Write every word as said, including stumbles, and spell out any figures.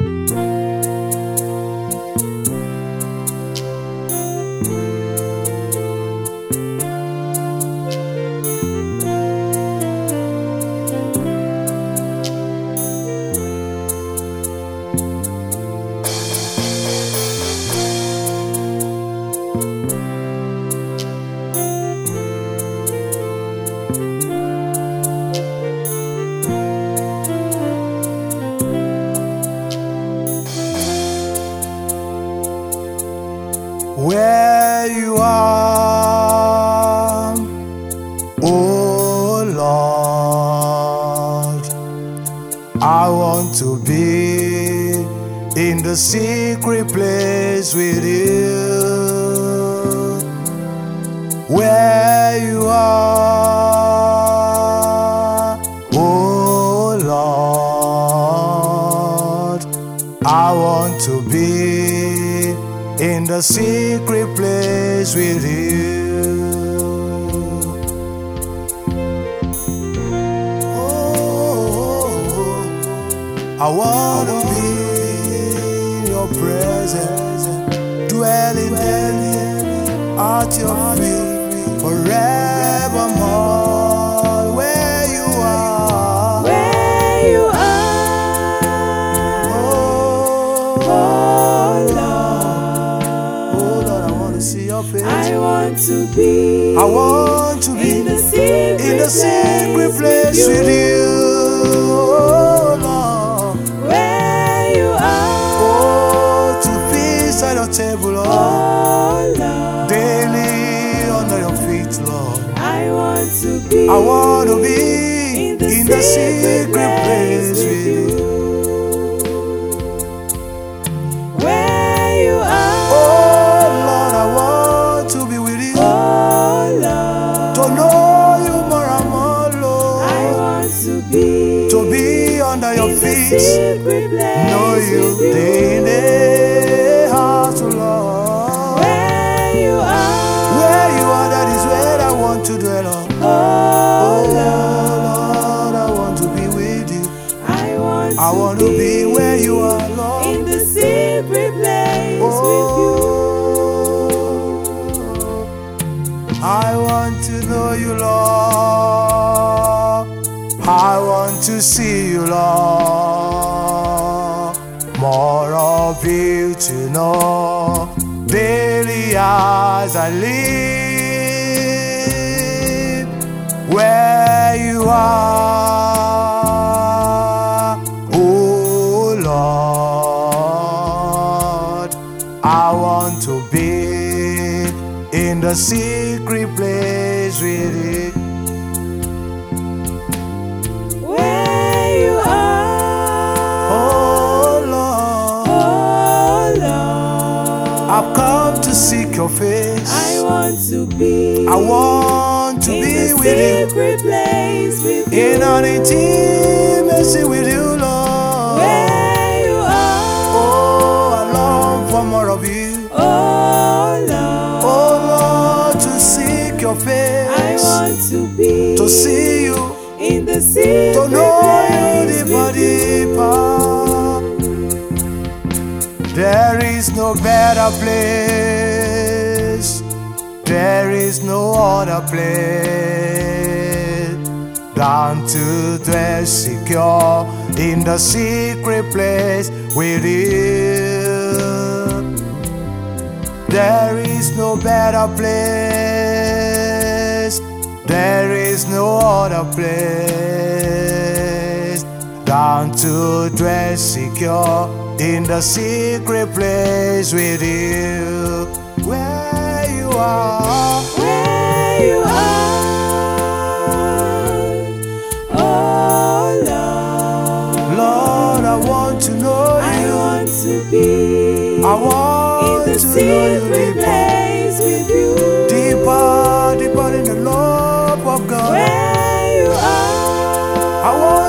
Where you are, oh Lord, I want to be in the secret place with you. Where you are, oh Lord, I want to be in the secret place with you. Oh, I want to be in your presence, dwelling daily at your feet forevermore. Where you are, where you are, oh, oh Lord, see your face. I want to be, I want to be in the secret, in the secret place, place with you, oh Lord. Where you are, oh, to feast at your table, Lord. Oh Lord, daily under your feet, Lord. I want to be, I want to be in the, in the secret, secret place, place with you. Where you are, to be under your feet, know you day in the house, Lord. Where you are, where you are, that is where I want to dwell on. Oh, oh Lord, I want to be with you. I want, I want to, to be where you are, Lord, in the secret place oh, with you. I want to know you, Lord. I want to see you, Lord. More of you to know daily as I live. Where you are, oh Lord, I want to be in the secret place with you. I've come to seek your face. I want to be, I want to be with you, place with you, in an intimacy with you, Lord. Where you are, oh, I long for more of you, oh Lord, oh Lord, to seek your face. I want to be, to see you, in the secret to know place you deeper, deeper. There is no better place, there is no other place than to dwell secure in the secret place with you. There is no better place, there is no other place than to dwell secure in the secret place with you. Where you are, where you are, oh Lord, Lord, I want to know I you. want to be, I want in the to know secret you place with you, deeper, deeper in the love of God. Where you are, I want